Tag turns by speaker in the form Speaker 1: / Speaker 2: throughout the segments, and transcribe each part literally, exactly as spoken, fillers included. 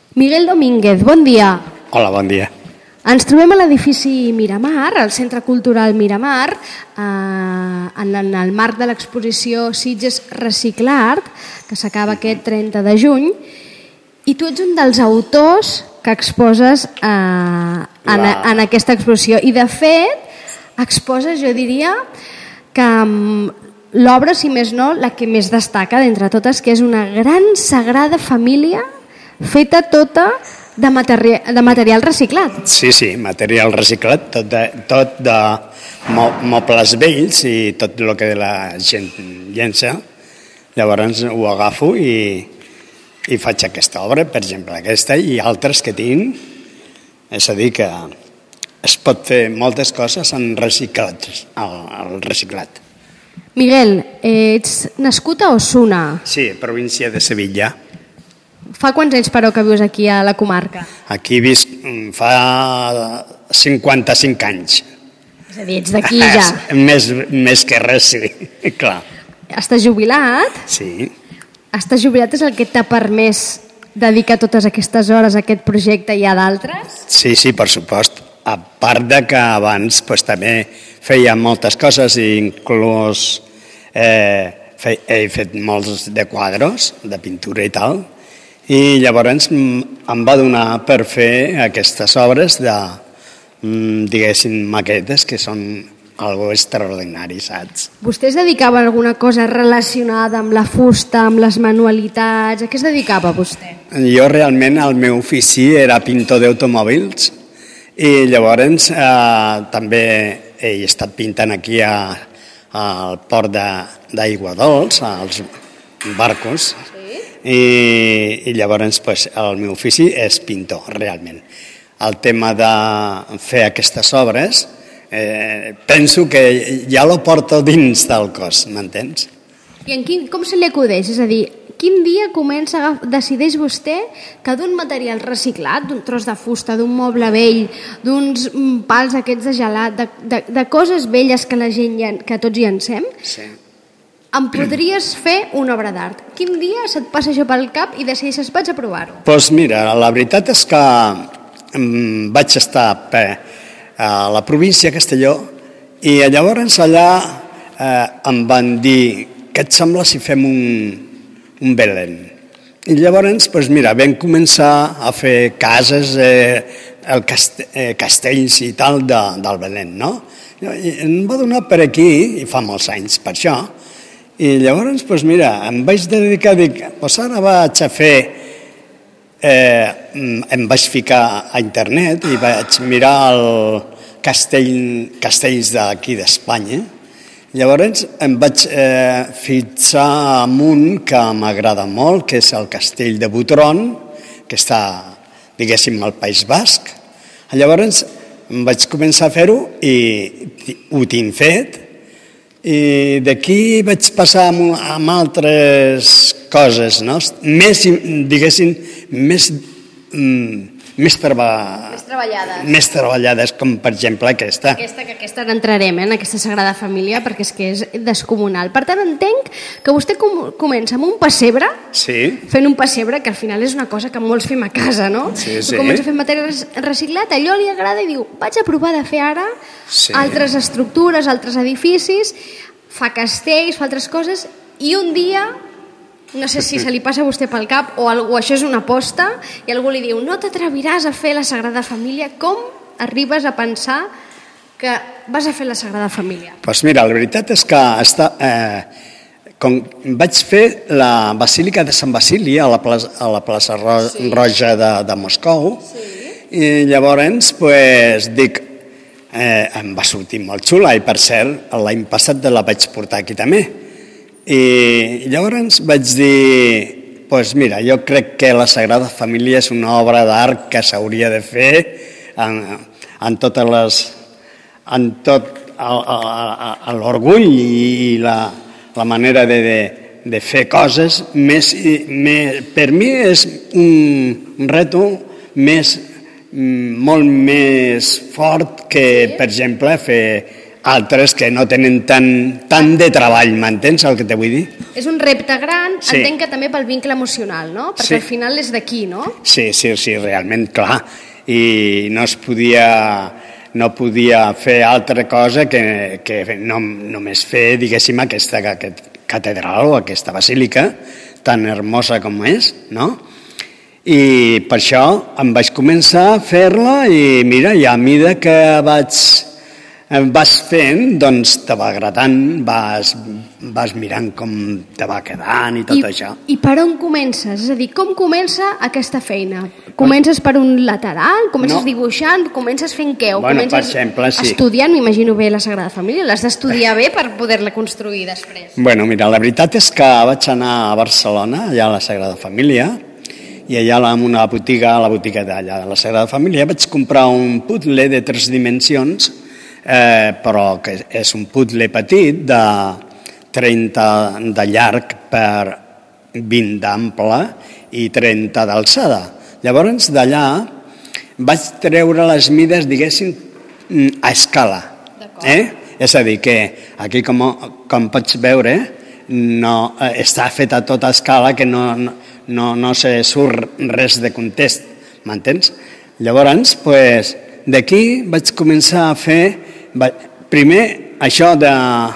Speaker 1: Miguel Domínguez, bon dia.
Speaker 2: Hola, bon dia.
Speaker 1: Ens trobem a l'edifici Miramar, al Centre Cultural Miramar, eh, en, en el marc de l'exposició Sitges Reciclart, que s'acaba aquest trenta de juny, i tu ets un dels autors que exposes eh, en,
Speaker 2: La...
Speaker 1: en aquesta exposició. I, de fet, exposes, jo diria, que l'obra, si més no, la que més destaca d'entre totes, que és una gran sagrada família feta tota de material, de material reciclat.
Speaker 2: Sí, sí, material reciclat, tot de, tot de mo mobles vells i tot el que la gent llença. Llavors ho agafo i, i faig aquesta obra, per exemple, aquesta i altres que tinc. És a dir, que es pot fer moltes coses en reciclat, el reciclat.
Speaker 1: Miguel, ets nascut a Osuna.
Speaker 2: Sí, província de Sevilla.
Speaker 1: Fa quants anys, però, que vius aquí a la comarca?
Speaker 2: Aquí visc fa cinquanta-cinc anys.
Speaker 1: És a dir, ets d'aquí ja.
Speaker 2: més, més que res, sí, clar.
Speaker 1: Estàs jubilat?
Speaker 2: Sí.
Speaker 1: Estàs jubilat és el que t'ha permès dedicar totes aquestes hores a aquest projecte i a d'altres?
Speaker 2: Sí, sí, per supost. A part de que abans pues, també feia moltes coses i inclús eh, fe, he fet molts de quadres, de pintura i tal, i llavors em va donar per fer aquestes obres de, diguéssim, maquetes, que són algo extraordinari, saps?
Speaker 1: Vostè es dedicava a alguna cosa relacionada amb la fusta, amb les manualitats? A què es dedicava vostè?
Speaker 2: Jo realment el meu ofici era pintor d'automòbils i llavors eh, també he estat pintant aquí a, al port d'Aigua Dols, als barcos, sí. I, i llavors pues, el meu ofici és pintor, realment. El tema de fer aquestes obres eh, penso que ja lo porto dins del cos, m'entens?
Speaker 1: I en quin, com se li acudeix? És a dir, quin dia comença a, decideix vostè que d'un material reciclat, d'un tros de fusta, d'un moble vell, d'uns pals aquests de gelat, de, de, de coses velles que la gent, que tots hi llancem,
Speaker 2: sí.
Speaker 1: Em podries fer una obra d'art? Quin dia se't passa això pel cap i decideixes vaig a provar-ho?
Speaker 2: Doncs pues mira, la veritat és que vaig estar a la província de Castelló i llavors allà eh, em van dir què et sembla si fem un, un Belén? I llavors, pues mira, vam començar a fer cases, eh, el cast eh, castells i tal de, del Belén, no? I em va donar per aquí, i fa molts anys per això, i llavors, pues mira, em vaig dedicar, dic, pues ara vaig a fer, eh, em vaig ficar a internet i vaig mirar el castell, castells d'aquí d'Espanya. Llavors em vaig eh, fixar en un que m'agrada molt, que és el castell de Butron, que està, diguéssim, al País Basc. Llavors em vaig començar a fer-ho i ho tinc fet. I d'aquí vaig passar amb altres coses, no? Més, diguéssim, més, més, treba...
Speaker 1: més treballades.
Speaker 2: Més treballades, com per exemple aquesta.
Speaker 1: Aquesta, que aquesta n'entrarem, eh, en aquesta Sagrada Família, perquè és que és descomunal. Per tant, entenc que vostè com, comença amb un pessebre,
Speaker 2: sí.
Speaker 1: Fent un pessebre, que al final és una cosa que molts fem a casa, no?
Speaker 2: Sí, sí.
Speaker 1: Comença a fer material reciclat, allò li agrada i diu, vaig a provar de fer ara sí. Altres estructures, altres edificis, fa castells, fa altres coses, i un dia, no sé si se li passa a vostè pel cap o, algú, això és una aposta, i algú li diu, no t'atreviràs a fer la Sagrada Família. Com arribes a pensar que vas a fer la Sagrada Família?
Speaker 2: Doncs pues mira, la veritat és que està, eh, com vaig fer la Basílica de Sant Basili a la plaça, a la plaça Ro sí. Roja de, de Moscou, sí. I llavors pues, dic, eh, em va sortir molt xula i per cert l'any passat la vaig portar aquí també. I llavors vaig dir, doncs mira, jo crec que la Sagrada Família és una obra d'art que s'hauria de fer en, en totes les, en tot l'orgull i la, la manera de, de, de fer coses més, més, per mi és un reto més, molt més fort que, per exemple, fer altres que no tenen tant, tant de treball, m'entens el que te vull dir?
Speaker 1: És un repte gran,
Speaker 2: Sí.
Speaker 1: entenc que també pel vincle emocional, no? Perquè
Speaker 2: Sí.
Speaker 1: al final és d'aquí, no?
Speaker 2: Sí, sí, sí, realment, clar. I no es podia, no podia fer altra cosa que, que no, només fer, diguéssim, aquesta, aquest catedral o aquesta basílica tan hermosa com és, no? I per això em vaig començar a fer-la i mira, i a mesura que vaig vas fent, doncs te va agradant, vas, vas mirant com te va quedant i tot
Speaker 1: I,
Speaker 2: això.
Speaker 1: I per on comences? És a dir, com comença aquesta feina? Comences per un lateral? Comences
Speaker 2: No.
Speaker 1: dibuixant? Comences fent què? O
Speaker 2: Bueno, per
Speaker 1: comences
Speaker 2: exemple, sí.
Speaker 1: estudiant? M'imagino bé la Sagrada Família. L'has d'estudiar bé per poder-la construir després.
Speaker 2: Bueno, mira, la veritat és que vaig anar a Barcelona, allà a la Sagrada Família, i allà en una botiga, a la botiga d'allà de la Sagrada Família, vaig comprar un puzzle de tres dimensions, eh, però que és un puzzle petit de trenta de llarg per vint d'ample i trenta d'alçada. Llavors, d'allà vaig treure les mides, diguéssim, a escala. Eh? És a dir, que aquí, com, com pots veure, no, eh, està feta tota a escala, que no, no, no se surt res de context, m'entens? Llavors, pues, d'aquí vaig començar a fer, va, primer, això de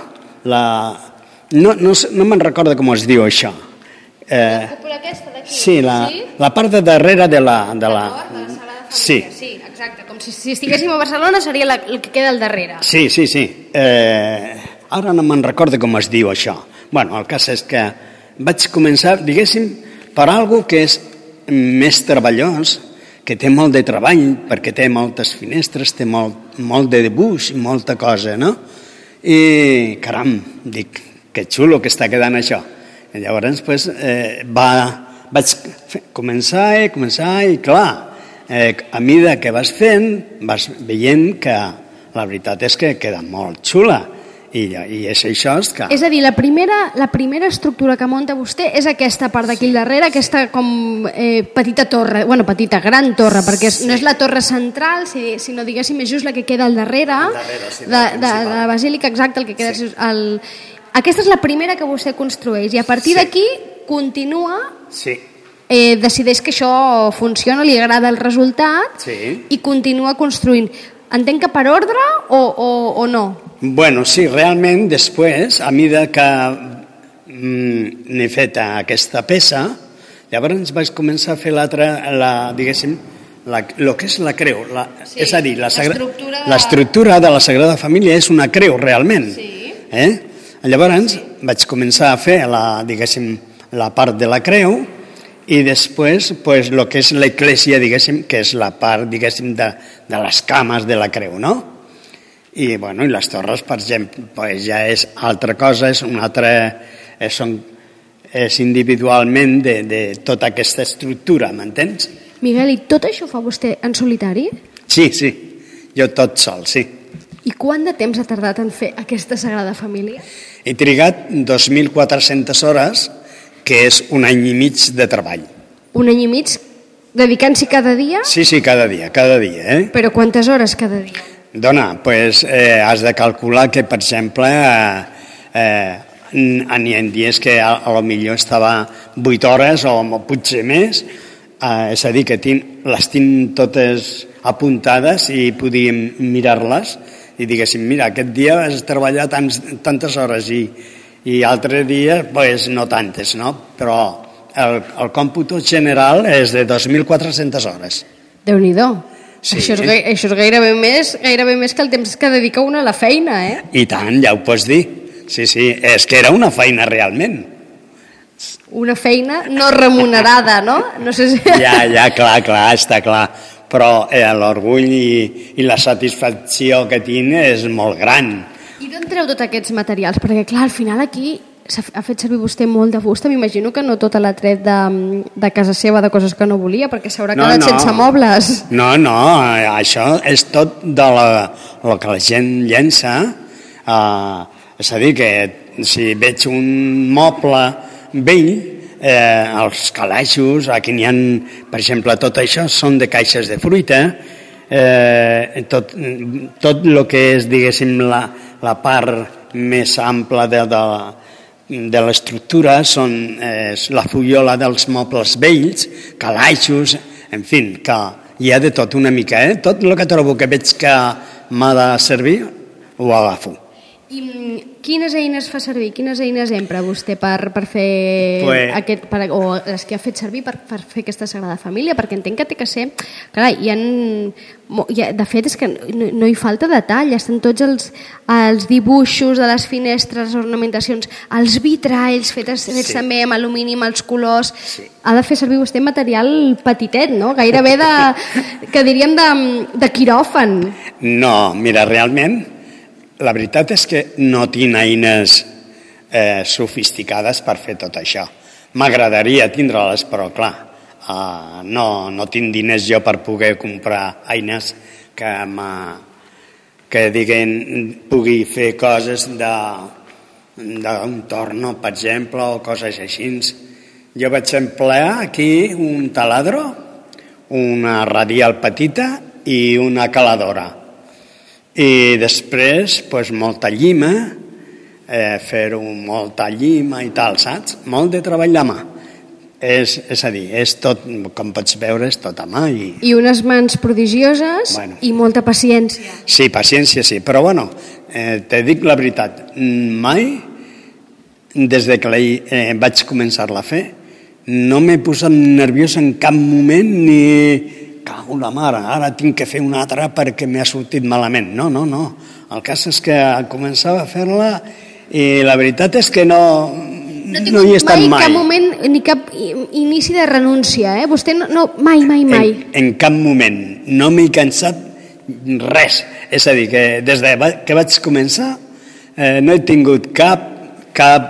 Speaker 2: la... No, no, no me'n recordo com es diu això. Eh,
Speaker 1: La cúpula aquesta d'aquí?
Speaker 2: sí, la,
Speaker 1: Sí?
Speaker 2: la part de darrere de la... De la,
Speaker 1: D'acord, de la Sagrada Família.
Speaker 2: sí,
Speaker 1: Sí, exacte. Com si, si estiguéssim a Barcelona seria la, el que queda al darrere.
Speaker 2: sí, sí, sí. Eh, ara no me'n recordo com es diu això. Bueno, el cas és que vaig començar, diguéssim, per algo que és més treballós, que té molt de treball, perquè té moltes finestres, té molt, molt de dibuix i molta cosa, no? I, caram, dic, que xulo que està quedant això. I llavors, pues, eh, va, vaig fer, començar i començar i, clar, eh, a mesura que vas fent, vas veient que la veritat és que queda molt xula. I, i és això que...
Speaker 1: És a dir, la primera, la primera estructura que munta vostè és aquesta part d'aquí al darrere, aquesta com eh, petita torre, bueno, petita, gran torre, perquè és, no és la torre central, si, sinó, diguéssim, és just la que queda al darrere,
Speaker 2: Al darrere, sí,
Speaker 1: de,
Speaker 2: la
Speaker 1: de, de la basílica, exacte, el que queda...
Speaker 2: Sí.
Speaker 1: És el... Aquesta és la primera que vostè construeix, i a partir
Speaker 2: Sí.
Speaker 1: d'aquí continua,
Speaker 2: Sí,
Speaker 1: eh, decideix que això funciona, li agrada el resultat,
Speaker 2: sí.
Speaker 1: i continua construint. Entenc que per ordre o, o, o no?
Speaker 2: Bueno, sí, realment després, a mesura que mm, n'he fet aquesta peça, llavors vaig començar a fer l'altra, la, diguéssim, la, lo que és la creu. La,
Speaker 1: Sí,
Speaker 2: és a dir, la, sagra,
Speaker 1: l'estructura de-
Speaker 2: l'estructura de la Sagrada Família és una creu, realment.
Speaker 1: Sí.
Speaker 2: Eh? Llavors vaig començar a fer la, diguéssim, la part de la creu i després pues, lo que és l'església, diguéssim, que és la part, diguéssim, de, de les cames de la creu, no? I, bueno, i les torres, per exemple, pues, ja és altra cosa, és una altra... És, són, és individualment de, de tota aquesta estructura, m'entens?
Speaker 1: Miguel, i tot això fa vostè en solitari?
Speaker 2: Sí, sí, jo tot sol, sí.
Speaker 1: I quant de temps ha tardat en fer aquesta Sagrada Família?
Speaker 2: He trigat dos mil quatre-centes hores, que és un any i mig de treball.
Speaker 1: Un any i mig dedicant-s'hi cada dia?
Speaker 2: Sí, sí, cada dia, cada dia, eh?
Speaker 1: Però quantes hores cada dia?
Speaker 2: Dona, pues, eh, has de calcular que, per exemple, eh, eh, n'hi ha dies que a, a lo millor estava vuit hores o potser més, eh, és a dir, que tinc, les tinc totes apuntades i podíem mirar-les i diguéssim, mira, aquest dia has treballat tants, tantes hores i, i altre dia, pues, no tantes, no? Però el, el còmput general és de dos mil quatre-centes hores.
Speaker 1: Déu-n'hi-do.
Speaker 2: Sí.
Speaker 1: Això, és, gai- això és gairebé més, gairebé més que el temps que dedica una a la feina, eh?
Speaker 2: I tant, ja ho pots dir. Sí, sí, és que era una feina realment.
Speaker 1: Una feina no remunerada, no? No sé si...
Speaker 2: Ja, ja, clar, clar, està clar. Però eh, l'orgull i, i la satisfacció que tinc és molt gran.
Speaker 1: I d'on treu tots aquests materials? Perquè, clar, al final aquí s'ha ha fet servir vostè molt de fusta. M'imagino que no tota l'ha tret de, de casa seva, de coses que no volia, perquè s'haurà
Speaker 2: No,
Speaker 1: quedat
Speaker 2: no.
Speaker 1: sense mobles.
Speaker 2: No, no, eh, això és tot de la, el que la gent llença. Eh, és a dir, que si veig un moble vell, eh, els calaixos, aquí n'hi ha, per exemple, tot això són de caixes de fruita, eh, tot, tot el que és, diguéssim, la, la part més ampla de, de, de l'estructura, són eh, la fullola dels mobles vells, calaixos, en fi, que hi ha de tot una mica, eh? Tot el que trobo que veig que m'ha de servir, ho agafo.
Speaker 1: I quines eines fa servir? Quines eines empra vostè per, per fer pues... aquest, per, o les que ha fet servir per, per fer aquesta Sagrada Família? Perquè entenc que té que ser... Clar, hi ha, hi ha, de fet, és que no, no hi falta detall, estan tots els, els dibuixos de les finestres, les ornamentacions, els vitralls fets, fets sí. també amb alumini, amb els colors... Sí. Ha de fer servir vostè material petitet, no? Gairebé de... que diríem de, de quiròfan.
Speaker 2: No, mira, realment... La veritat és que no tinc eines eh, sofisticades per fer tot això. M'agradaria tindre-les, però clar, eh, no, no tinc diners jo per poder comprar eines que, que diguen, pugui fer coses d'un torno, per exemple, o coses així. Jo vaig emplear aquí un taladro, una radial petita i una caladora. I després, doncs, molta llima, eh, fer-ho molta llima i tal, saps? Molt de treball a mà. És, és a dir, és tot, com pots veure, és tot a mà. I,
Speaker 1: I unes mans prodigioses bueno. I molta paciència.
Speaker 2: Sí, paciència sí, però bueno, eh, te dic la veritat, mai, des de que eh, vaig començar-la a fer, no m'he posat nerviós en cap moment ni... Cago la mare, ara tinc que fer una altra perquè m'ha sortit malament. No, no, no. El cas és que començava a fer-la i la veritat és que no, no,
Speaker 1: no
Speaker 2: hi he estat mai.
Speaker 1: No cap moment, ni cap inici de renúncia, eh? Vostè no, no mai, mai, mai.
Speaker 2: En, en cap moment. No m'he cansat res. És a dir, que des de que vaig començar eh, no he tingut cap, cap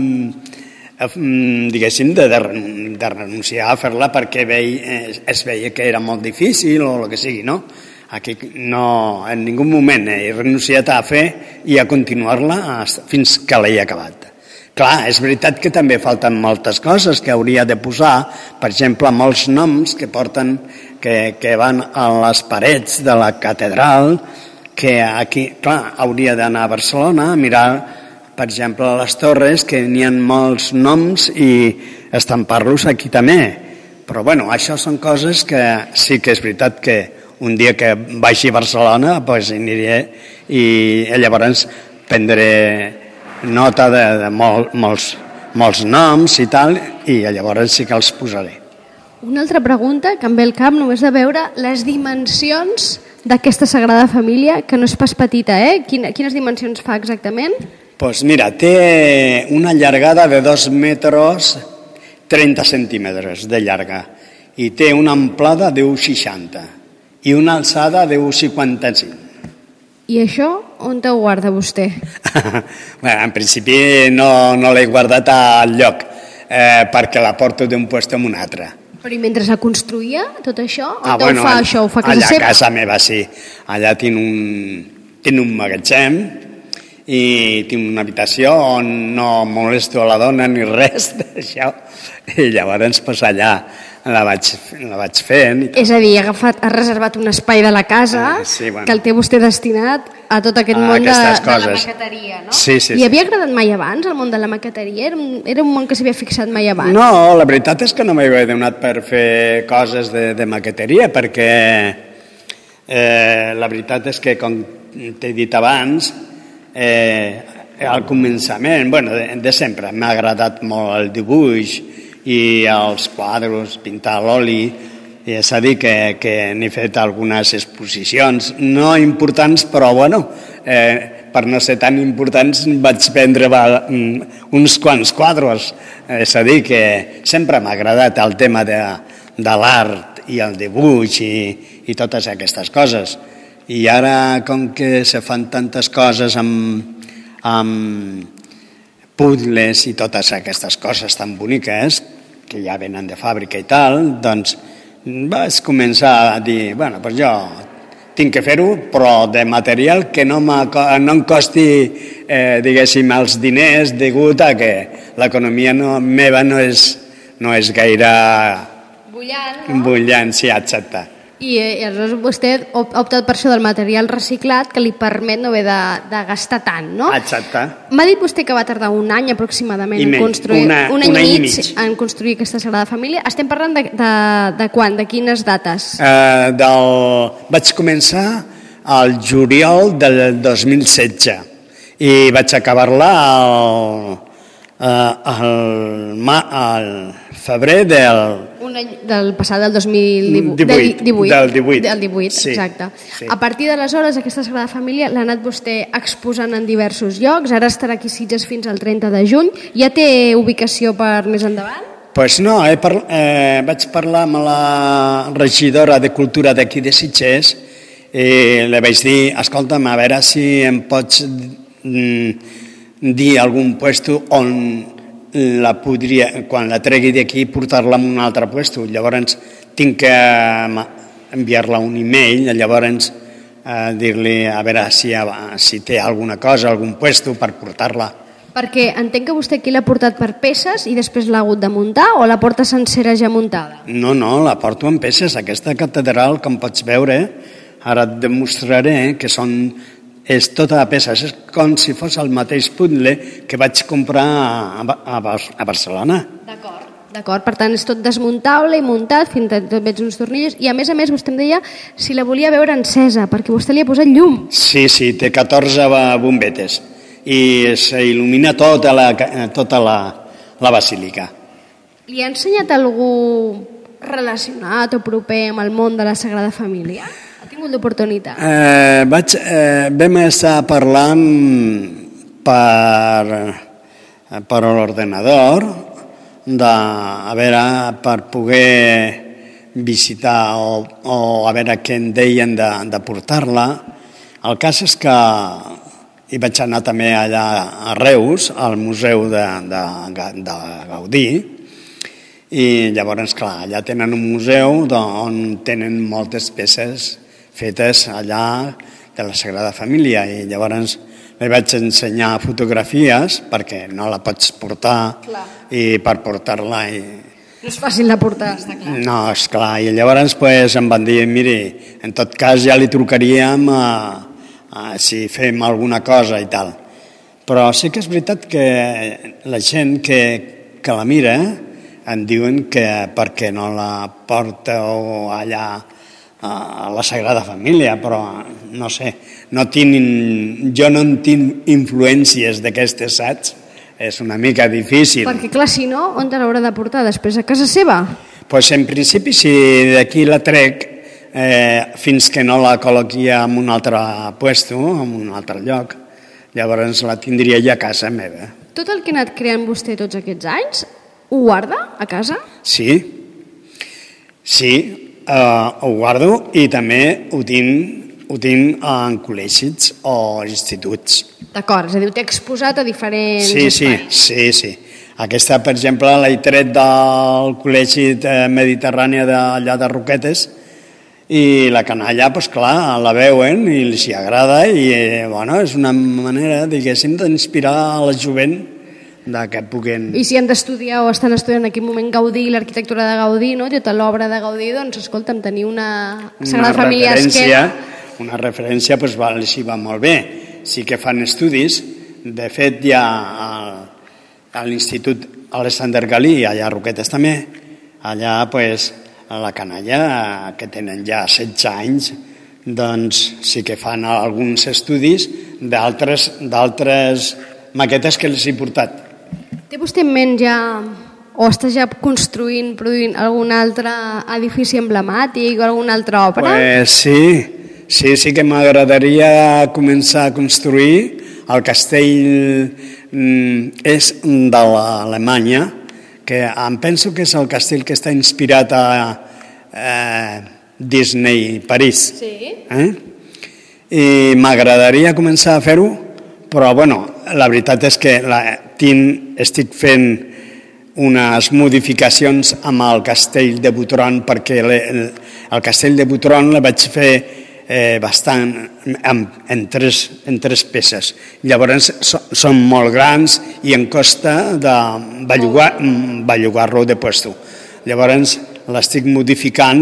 Speaker 2: diguéssim, de, de, de renunciar a fer-la perquè vei, es veia que era molt difícil o el que sigui, no? Aquí no, en ningú moment he renunciat a fer i a continuar-la fins que l'he acabat. Clar, és veritat que també falten moltes coses que hauria de posar, per exemple, molts noms que porten, que, que van a les parets de la catedral, que aquí, clar, hauria d'anar a Barcelona a mirar, per exemple, a les torres, que n'hi ha molts noms i estampar-los aquí també. Però, bueno, això són coses que sí que és veritat que un dia que vagi a Barcelona doncs aniré i llavors prendré nota de, de mol, molts, molts noms i tal, i llavors sí que els posaré.
Speaker 1: Una altra pregunta que em ve al cap només de veure les dimensions d'aquesta Sagrada Família, que no és pas petita, eh? Quines dimensions fa exactament?
Speaker 2: Doncs mira, té una llargada de dos metres trenta centímetres de llarga i té una amplada de un seixanta i una alçada de un cinquanta-cinc.
Speaker 1: I això on ho guarda vostè?
Speaker 2: Bé, en principi no, no l'he guardat al lloc eh, perquè la porto d'un lloc a un altre.
Speaker 1: Però i mentre la construïa, tot això?
Speaker 2: Ah,
Speaker 1: on
Speaker 2: bueno,
Speaker 1: ho fa això? Ho fa a casa
Speaker 2: allà
Speaker 1: seva?
Speaker 2: a casa meva, sí. Allà tinc un, tinc un magatzem i tinc una habitació on no molesto a la dona ni res d'això, i llavors pues, allà la vaig, la vaig fent. I
Speaker 1: és a dir, ha, agafat, ha reservat un espai de la casa ah, sí, bueno. que el té vostè destinat a tot aquest
Speaker 2: a
Speaker 1: món de,
Speaker 2: de
Speaker 1: la maqueteria, no?
Speaker 2: Sí, sí,
Speaker 1: I havia sí. agradat mai abans el món de la maqueteria? Era un, era un món que s'havia fixat mai abans?
Speaker 2: No, la veritat és que no m'havia donat per fer coses de, de maqueteria, perquè eh, la veritat és que, com t'he dit abans, Eh, al començament, bueno, de, de sempre m'ha agradat molt el dibuix i els quadres, pintar a l'oli, i és a dir que, que n'he fet algunes exposicions no importants, però bueno eh, per no ser tan importants vaig vendre va, uns quants quadres, és a dir que sempre m'ha agradat el tema de, de l'art i el dibuix i, i totes aquestes coses. I ara, com que se fan tantes coses amb, amb puzzles i totes aquestes coses tan boniques, que ja venen de fàbrica i tal, doncs vaig començar a dir, bueno, doncs jo tinc que fer-ho, però de material que no, no em costi, eh, diguéssim, els diners, degut a que l'economia no, meva no és, no és gaire
Speaker 1: bullant, no?
Speaker 2: bullant, sí, exacte.
Speaker 1: I, i aleshores vostè ha optat per això del material reciclat, que li permet no haver de, de gastar tant, no?
Speaker 2: Exacte.
Speaker 1: M'ha dit vostè que va tardar un any aproximadament
Speaker 2: I
Speaker 1: en
Speaker 2: menys,
Speaker 1: construir,
Speaker 2: una,
Speaker 1: un any
Speaker 2: un
Speaker 1: i
Speaker 2: any
Speaker 1: mig,
Speaker 2: i mig
Speaker 1: en construir aquesta Sagrada Família. Estem parlant de, de, de quan? De quines dates?
Speaker 2: Uh, del... Vaig començar al juliol del dos mil setze i vaig acabar-la al, uh, al, ma, al febrer del...
Speaker 1: Un any del passat, del dos mil divuit.
Speaker 2: divuit,
Speaker 1: divuit,
Speaker 2: del divuit.
Speaker 1: Del divuit,
Speaker 2: sí,
Speaker 1: exacte.
Speaker 2: Sí.
Speaker 1: A partir d'aleshores, aquesta Sagrada Família l'ha anat vostè exposant en diversos llocs, ara estarà aquí a Sitges fins al trenta de juny. Ja té ubicació per més endavant?
Speaker 2: Pues no, he par eh, vaig parlar amb la regidora de Cultura d'aquí de Sitges i li vaig dir, escolta'm, a veure si em pots mm, dir algun puesto on la podria, quan la tregui d'aquí, portar-la a un altre puesto. Llavors tinc que enviar-la un e-mail, llavors eh, dir-li a veure si, si té alguna cosa, algun puesto per portar-la.
Speaker 1: Perquè entenc que vostè aquí l'ha portat per peces i després l'ha hagut de muntar, o la porta sencera ja muntada?
Speaker 2: No, no, la porto en peces. Aquesta catedral, com pots veure, ara et demostraré que són, és tota de peces. És com si fos el mateix puzzle que vaig comprar a, a, a Barcelona.
Speaker 1: D'acord. D'acord, per tant és tot desmuntable i muntat, fins i tot veig uns tornillos, i a més a més vostè em deia si la volia veure encesa, perquè vostè li ha posat llum.
Speaker 2: Sí, sí, té catorze bombetes i s'il·lumina tota la, tota la, la basílica.
Speaker 1: Li ha ensenyat algú relacionat o proper amb el món de la Sagrada Família? Ha tingut l'oportunitat?
Speaker 2: Eh, vaig, eh, vam estar parlant per, per l'ordenador de, a veure, per poder visitar o, o a veure què en deien de, de portar-la. El cas és que hi vaig anar també allà a Reus, al Museu de, de, de Gaudí, i llavors, clar, allà tenen un museu on tenen moltes peces fetes allà de la Sagrada Família, i llavors li vaig ensenyar fotografies perquè no la pots portar. Clar. I per portar-la... I...
Speaker 1: No és fàcil de portar, està clar.
Speaker 2: No, és clar, i llavors pues, em van dir, miri, en tot cas ja li trucaríem a, a si fem alguna cosa i tal. Però sí que és veritat que la gent que, que la mira em diuen que perquè no la porteu allà a la Sagrada Família, però no sé, no tinc, jo no en tinc influències d'aquestes, saps? És una mica difícil.
Speaker 1: Perquè clar, si no, on te l'haurà de portar després? A casa seva?
Speaker 2: Doncs pues, en principi, si d'aquí la trec eh, fins que no la col·loqui en un altre puesto, en un altre lloc, llavors la tindria ja a casa meva.
Speaker 1: Tot el que ha anat creant vostè tots aquests anys, ho guarda a casa?
Speaker 2: Sí, sí, Uh, ho guardo i també ho tinc, ho tinc en col·legis o instituts.
Speaker 1: D'acord, és a dir, ho té exposat a diferents
Speaker 2: sí,
Speaker 1: espais.
Speaker 2: Sí, sí, sí. Aquesta, per exemple, l'he tret del col·legi mediterrani d'allà de Roquetes i la canalla, doncs clar, la veuen i els hi agrada i bueno, és una manera, diguéssim, d'inspirar a la jovent de que puguin...
Speaker 1: I si han d'estudiar o estan estudiant en aquell moment Gaudí, l'arquitectura de Gaudí, no? Tota l'obra de Gaudí, doncs escolta'm, tenir una Sagrada Família esquerra...
Speaker 2: Una referència, doncs va, els hi va molt bé. Sí que fan estudis, de fet hi ha a l'Institut Alexander Galí, allà a Roquetes també, allà pues, a la canalla, que tenen ja setze anys, doncs sí que fan alguns estudis d'altres maquetes que els he portat.
Speaker 1: Té vostè en ment ja, o està ja construint, produint algun altre edifici emblemàtic o alguna altra obra?
Speaker 2: Pues sí, sí, sí que m'agradaria començar a construir. El castell és de l'Alemanya, que em penso que és el castell que està inspirat a eh, Disney París.
Speaker 1: Sí.
Speaker 2: Eh? I m'agradaria començar a fer-ho, però bueno, la veritat és que la, tinc, estic fent unes modificacions amb el castell de Butron, perquè le, el, el castell de Butron el vaig fer eh, bastant en, en, tres, en tres peces. Llavors so, són molt grans i em costa de bellugar, bellugar-lo de puesto. Llavors l'estic modificant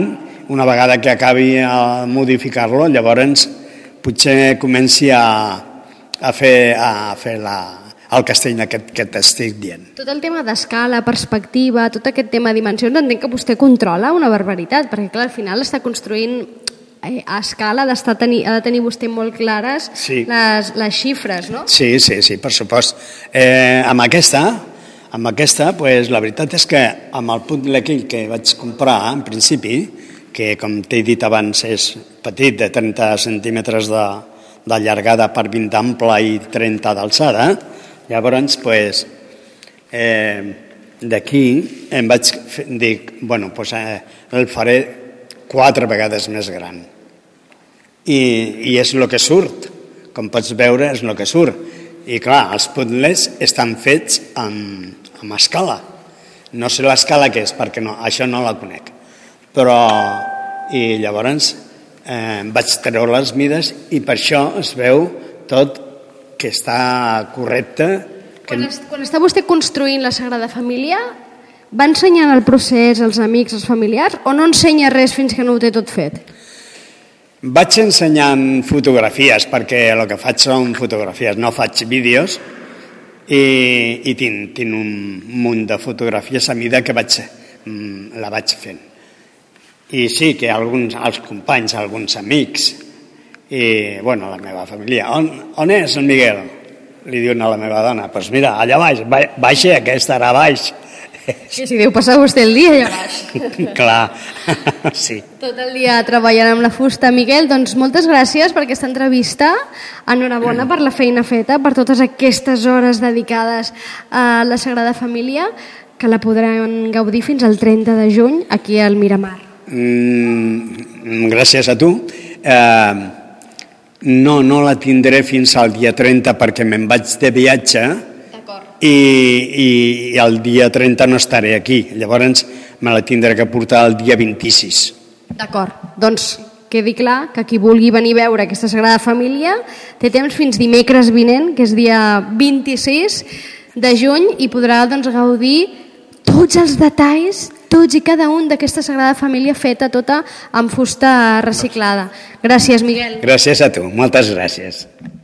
Speaker 2: una vegada que acabi a modificar-lo, llavors potser comenci a, a fer, a fer la, el castell aquest que t'estic dient.
Speaker 1: Tot el tema d'escala, perspectiva, tot aquest tema de dimensions, entenc que vostè controla una barbaritat, perquè clar, al final està construint a escala, ha de tenir, ha de tenir vostè molt clares
Speaker 2: sí.
Speaker 1: les, les xifres, no?
Speaker 2: Sí, sí, sí, per supost. Eh, amb aquesta, amb aquesta pues, la veritat és que amb el puzzle aquell que vaig comprar, en principi, que com t'he dit abans és petit, de trenta centímetres de, de llargada per vint d'ample i trenta d'alçada, llavors, pues, eh, d'aquí em vaig dir, bueno, pues, eh, el faré quatre vegades més gran. I, i és el que surt, com pots veure és el que surt. I clar, els puzzles estan fets amb, amb escala. No sé l'escala que és, perquè no, això no la conec. Però, i llavors eh, vaig treure les mides i per això es veu tot que està correcte. Que...
Speaker 1: Quan, est, quan està vostè construint la Sagrada Família, va ensenyant el procés als amics, als familiars, o no ensenya res fins que no ho té tot fet?
Speaker 2: Vaig ensenyant fotografies, perquè el que faig són fotografies, no faig vídeos, i, i tinc, tinc un munt de fotografies a mida que vaig, la vaig fent. I sí que alguns, els companys, alguns amics, i bueno, la meva família, on, on és el Miguel? Li diuen a la meva dona, doncs pues mira, allà baix, baixa, que estarà baix.
Speaker 1: Sí, sí, deu passar vostè el dia allà baix.
Speaker 2: Clar, sí.
Speaker 1: Tot el dia treballant amb la fusta. Miguel, doncs moltes gràcies per aquesta entrevista. Enhorabona per la feina feta, per totes aquestes hores dedicades a la Sagrada Família, que la podran gaudir fins al trenta de juny aquí al Miramar.
Speaker 2: Mm, gràcies a tu. Eh, no, no la tindré fins al dia trenta perquè me'n vaig de viatge. I, i, i el dia trenta no estaré aquí, llavors me la tindré que portar el dia vint-i-sis.
Speaker 1: D'acord, doncs quedi clar que qui vulgui venir a veure aquesta Sagrada Família té temps fins dimecres vinent, que és dia vint-i-sis de juny, i podrà doncs, gaudir tots els detalls, tots i cada un d'aquesta Sagrada Família feta tota amb fusta reciclada. Gràcies, Miguel.
Speaker 2: Gràcies a tu, moltes gràcies.